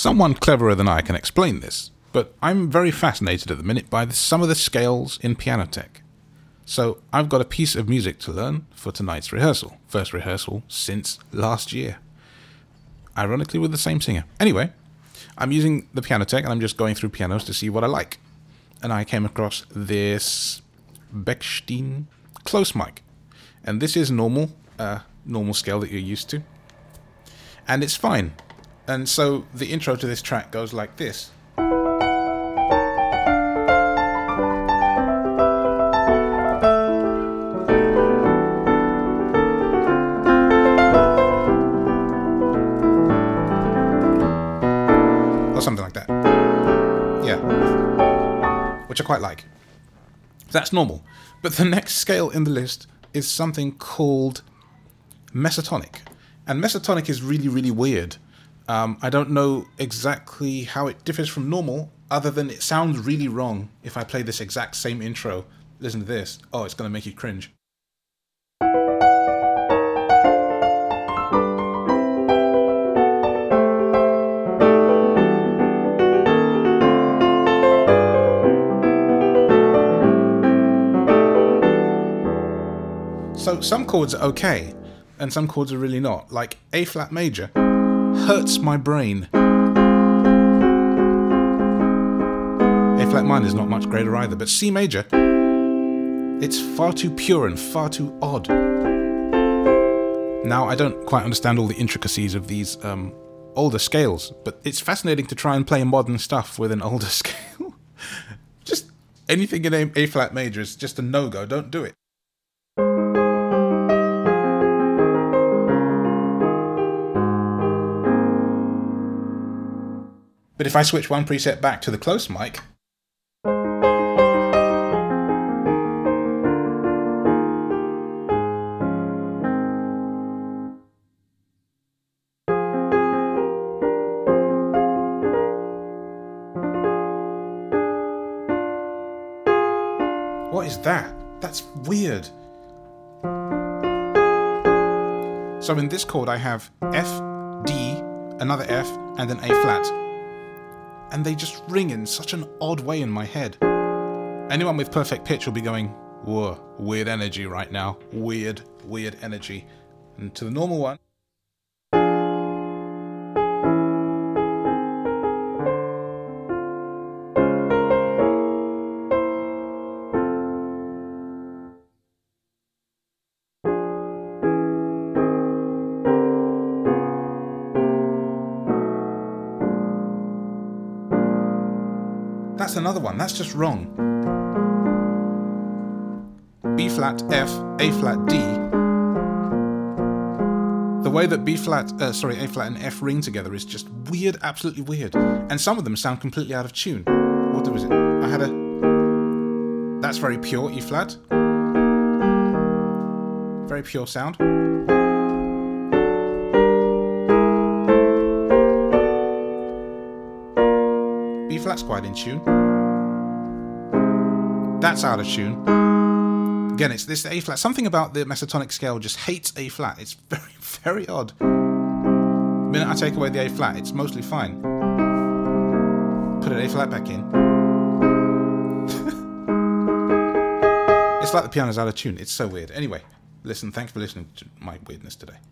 Someone cleverer than I can explain this, but I'm very fascinated at the minute by some of the scales in Pianotech. So I've got a piece of music to learn for tonight's rehearsal. First rehearsal since last year. Ironically with the same singer. Anyway, I'm using the Pianotech and I'm just going through pianos to see what I like. And I came across this Bechstein close mic. And this is normal scale that you're used to. And it's fine. And so the intro to this track goes like this. Or something like that. Yeah. Which I quite like. That's normal. But the next scale in the list is something called mesotonic. And mesotonic is really, really weird. I don't know exactly how it differs from normal, other than it sounds really wrong if I play this exact same intro. Listen to this. Oh, it's going to make you cringe. So some chords are okay, and some chords are really not. Like A flat major hurts my brain. A flat minor is not much greater either, but C major, it's far too pure and far too odd. Now, I don't quite understand all the intricacies of these older scales, but it's fascinating to try and play modern stuff with an older scale. Just anything in A flat major is just a no-go. Don't do it. But if I switch one preset back to the close mic, what is that? That's weird. So in this chord I have F, D, another F, and an A flat. And they just ring in such an odd way in my head. Anyone with perfect pitch will be going, whoa, weird energy right now. Weird energy. And to the normal one. That's another one. That's just wrong. B flat, F, A flat, D. The way that A flat and F ring together is just weird, absolutely weird. And some of them sound completely out of tune. What was it? I had a... That's very pure, E flat. Very pure sound. B flat's quite in tune. That's out of tune. Again, it's this A flat. Something about the mesotonic scale just hates A flat. It's very, very odd. The minute I take away the A flat, it's mostly fine. Put an A flat back in. It's like the piano's out of tune. It's so weird. Anyway, listen, thanks for listening to my weirdness today.